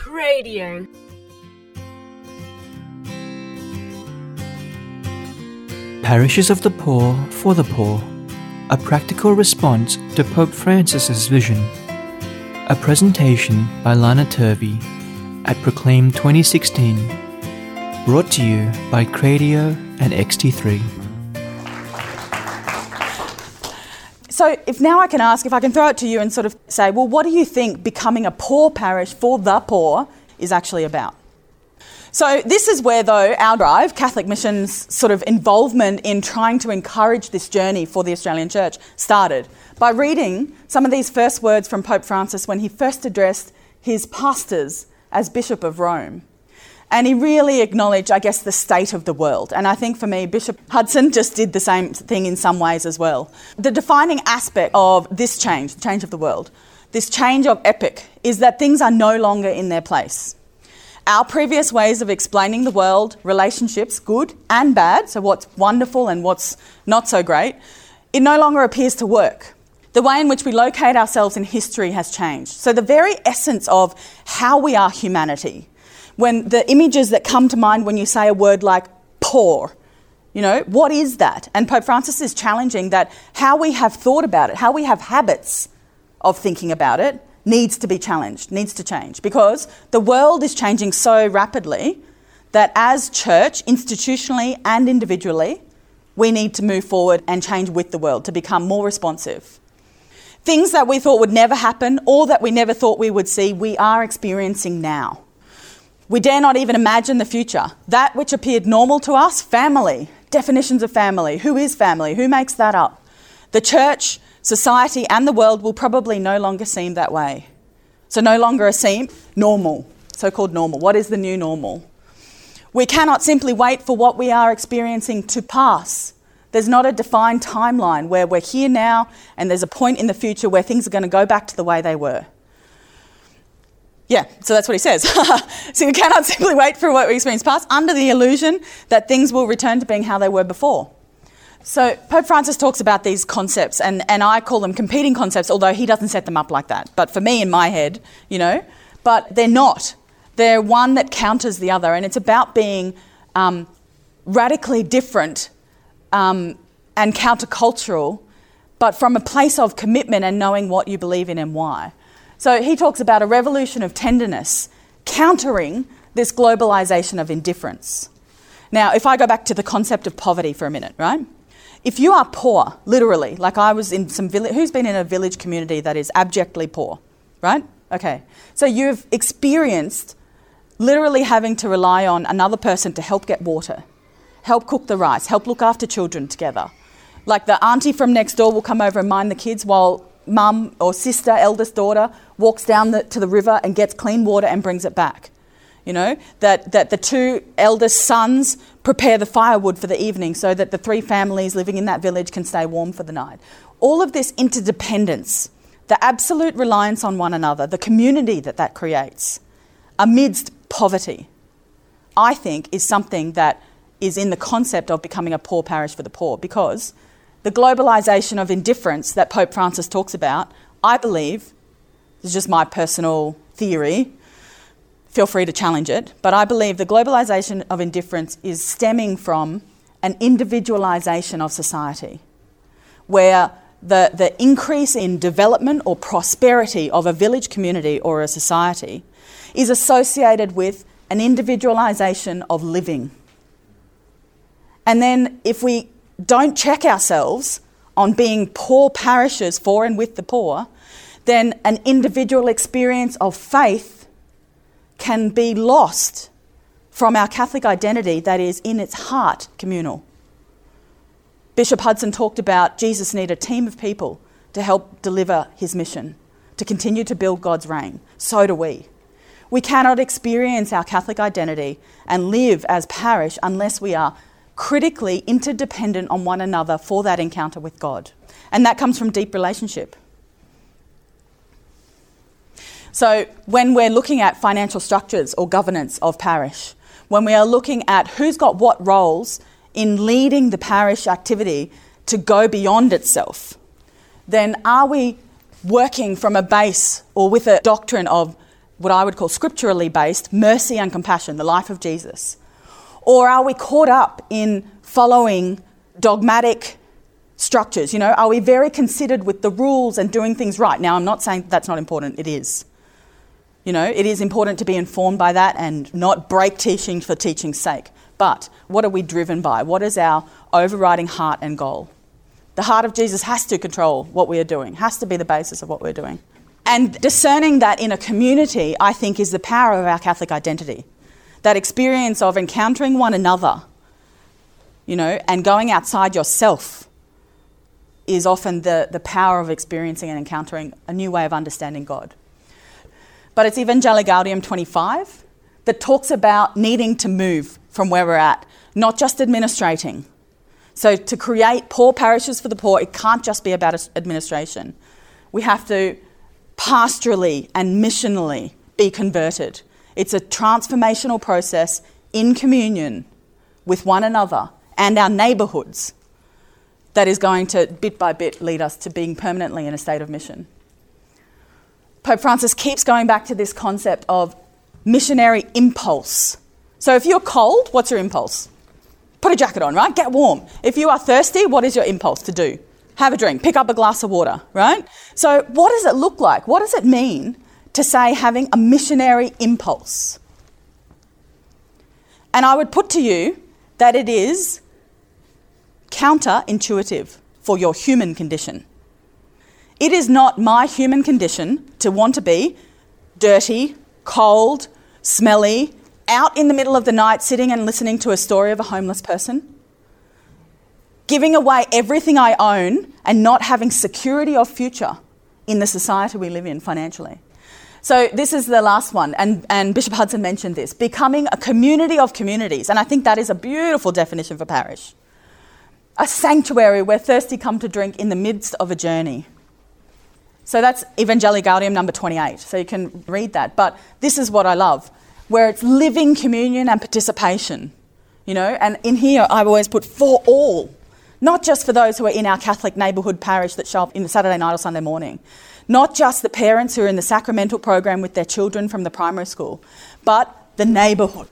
Radio. Parishes of the Poor for the Poor, a practical response to Pope Francis's vision. A presentation by Lana Turvey at Proclaim 2016. Brought to you by Cradio and XT3. So if now I can ask, if I can throw it to you and sort of say, well, what do you think becoming a poor parish for the poor is actually about? So this is where, though, our drive, Catholic Mission's sort of involvement in trying to encourage this journey for the Australian Church, started by reading some of these first words from Pope Francis when he first addressed his pastors as Bishop of Rome. And he really acknowledged, I guess, the state of the world. And I think for me, Bishop Hudson just did the same thing in some ways as well. The defining aspect of this change, the change of the world, this change of epoch, is that things are no longer in their place. Our previous ways of explaining the world, relationships, good and bad, so what's wonderful and what's not so great, it no longer appears to work. The way in which we locate ourselves in history has changed. So the very essence of how we are humanity, when the images that come to mind when you say a word like poor, you know, what is that? And Pope Francis is challenging that how we have thought about it, how we have habits of thinking about it, needs to be challenged, needs to change, because the world is changing so rapidly that as church, institutionally and individually, we need to move forward and change with the world to become more responsive. Things that we thought would never happen or that we never thought we would see, we are experiencing now. We dare not even imagine the future. That which appeared normal to us, family, definitions of family, who is family, who makes that up? The church, society and the world will probably no longer seem that way. So no longer seem normal, so-called normal. What is the new normal? We cannot simply wait for what we are experiencing to pass. There's not a defined timeline where we're here now and there's a point in the future where things are going to go back to the way they were. Yeah, so that's what he says. So we cannot simply wait for what we experience past under the illusion that things will return to being how they were before. So Pope Francis talks about these concepts, and I call them competing concepts, although he doesn't set them up like that. But for me, in my head, you know, but they're not. They're one that counters the other, and it's about being radically different and countercultural, but from a place of commitment and knowing what you believe in and why. So he talks about a revolution of tenderness, countering this globalisation of indifference. Now, if I go back to the concept of poverty for a minute, right? If you are poor, literally, like I was in some village, who's been in a village community that is abjectly poor, right? Okay. So you've experienced literally having to rely on another person to help get water, help cook the rice, help look after children together. Like the auntie from next door will come over and mind the kids while mum or sister, eldest daughter, walks down to the river and gets clean water and brings it back. You know, that the two eldest sons prepare the firewood for the evening so that the three families living in that village can stay warm for the night. All of this interdependence, the absolute reliance on one another, the community that creates amidst poverty, I think is something that is in the concept of becoming a poor parish for the poor, because the globalisation of indifference that Pope Francis talks about, I believe, this is just my personal theory, feel free to challenge it, but I believe the globalisation of indifference is stemming from an individualisation of society, where the increase in development or prosperity of a village community or a society is associated with an individualisation of living. And then if we don't check ourselves on being poor parishes for and with the poor, then an individual experience of faith can be lost from our Catholic identity that is in its heart communal. Bishop Hudson talked about Jesus needed a team of people to help deliver his mission, to continue to build God's reign. So do we. We cannot experience our Catholic identity and live as parish unless we are critically interdependent on one another for that encounter with God. And that comes from deep relationship. So when we're looking at financial structures or governance of parish, when we are looking at who's got what roles in leading the parish activity to go beyond itself, then are we working from a base or with a doctrine of what I would call scripturally based mercy and compassion, the life of Jesus? Or are we caught up in following dogmatic structures? Are we very considered with the rules and doing things right? Now, I'm not saying that's not important. It is. It is important to be informed by that and not break teaching for teaching's sake. But what are we driven by? What is our overriding heart and goal? The heart of Jesus has to control what we are doing, has to be the basis of what we're doing. And discerning that in a community, I think, is the power of our Catholic identity. That experience of encountering one another, and going outside yourself is often the power of experiencing and encountering a new way of understanding God. But it's Evangelii Gaudium 25 that talks about needing to move from where we're at, not just administrating. So to create poor parishes for the poor, it can't just be about administration. We have to pastorally and missionally be converted. It's a transformational process in communion with one another and our neighbourhoods that is going to, bit by bit, lead us to being permanently in a state of mission. Pope Francis keeps going back to this concept of missionary impulse. So if you're cold, what's your impulse? Put a jacket on, right? Get warm. If you are thirsty, what is your impulse to do? Have a drink, pick up a glass of water, right? So what does it look like? What does it mean to say having a missionary impulse? And I would put to you that it is counterintuitive for your human condition. It is not my human condition to want to be dirty, cold, smelly, out in the middle of the night sitting and listening to a story of a homeless person, giving away everything I own and not having security of future in the society we live in financially. So this is the last one, and Bishop Hudson mentioned this, becoming a community of communities, and I think that is a beautiful definition for parish. A sanctuary where thirsty come to drink in the midst of a journey. So that's Evangelii Gaudium number 28, so you can read that. But this is what I love, where it's living communion and participation, and in here I've always put for all, not just for those who are in our Catholic neighbourhood parish that show up in the Saturday night or Sunday morning, not just the parents who are in the sacramental program with their children from the primary school, but the neighbourhood,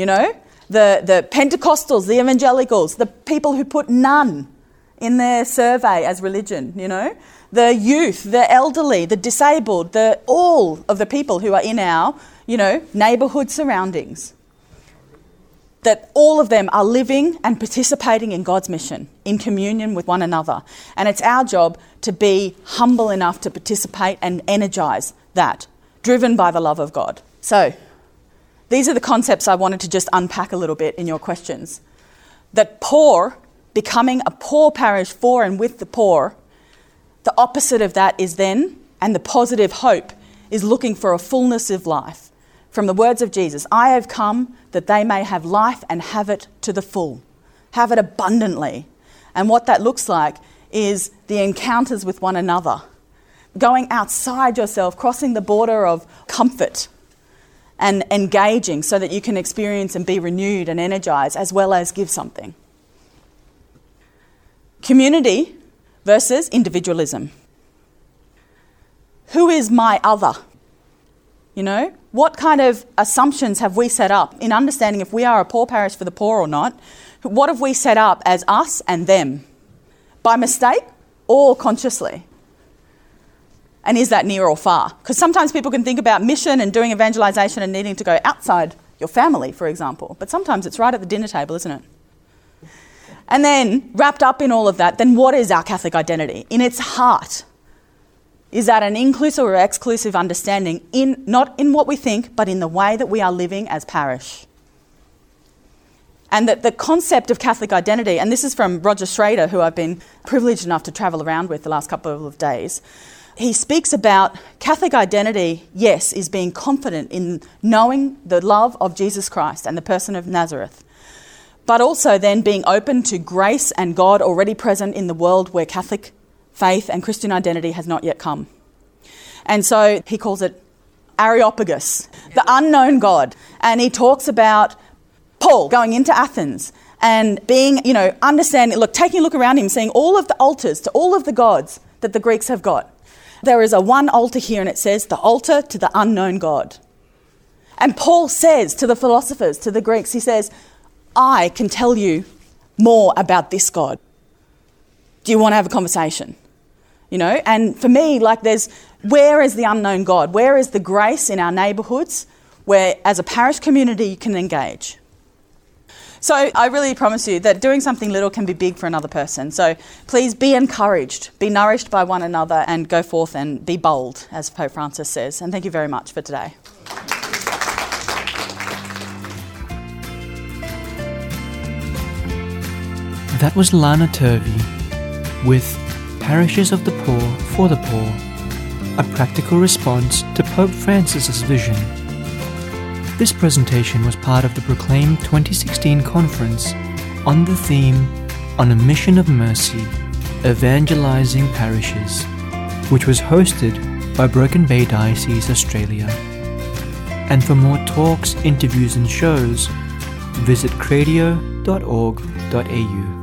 the Pentecostals, the evangelicals, the people who put none in their survey as religion, the youth, the elderly, the disabled, all of the people who are in our, neighbourhood surroundings. That all of them are living and participating in God's mission, in communion with one another. And it's our job to be humble enough to participate and energise that, driven by the love of God. So, these are the concepts I wanted to just unpack a little bit in your questions. That poor, becoming a poor parish for and with the poor, the opposite of that is then, and the positive hope, is looking for a fullness of life. From the words of Jesus, I have come that they may have life and have it to the full, have it abundantly. And what that looks like is the encounters with one another, going outside yourself, crossing the border of comfort and engaging so that you can experience and be renewed and energized as well as give something. Community versus individualism. Who is my other? What kind of assumptions have we set up in understanding if we are a poor parish for the poor or not? What have we set up as us and them? By mistake or consciously? And is that near or far? Because sometimes people can think about mission and doing evangelisation and needing to go outside your family, for example. But sometimes it's right at the dinner table, isn't it? And then, wrapped up in all of that, then what is our Catholic identity? In its heart, is that an inclusive or exclusive understanding, not in what we think, but in the way that we are living as parish? And that the concept of Catholic identity, and this is from Roger Schrader, who I've been privileged enough to travel around with the last couple of days, he speaks about Catholic identity, yes, is being confident in knowing the love of Jesus Christ and the person of Nazareth, but also then being open to grace and God already present in the world where Catholic faith and Christian identity has not yet come. And so he calls it Areopagus, the unknown God. And he talks about Paul going into Athens and being, understanding, taking a look around him, seeing all of the altars to all of the gods that the Greeks have got. There is one altar here and it says the altar to the unknown God. And Paul says to the philosophers, to the Greeks, he says, I can tell you more about this God. Do you want to have a conversation? You know, and for me, like where is the unknown God? Where is the grace in our neighbourhoods where as a parish community you can engage? So I really promise you that doing something little can be big for another person. So please be encouraged, be nourished by one another and go forth and be bold, as Pope Francis says. And thank you very much for today. That was Lana Turvey with Parishes of the Poor for the Poor, a practical response to Pope Francis's vision. This presentation was part of the Proclaim 2016 conference on the theme On a Mission of Mercy, Evangelizing Parishes, which was hosted by Broken Bay Diocese, Australia. And for more talks, interviews and shows, visit cradio.org.au.